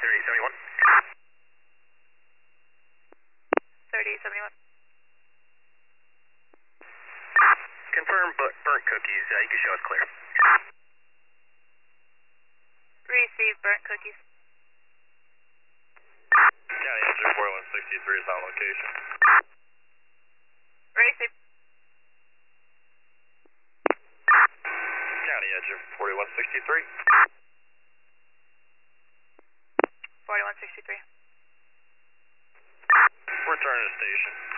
3871. 3871. Confirm burnt cookies. You can show us clear. Receive burnt cookies. County Engine 4163 is on location. Receive. County Engine 4163. 4163. Return to station.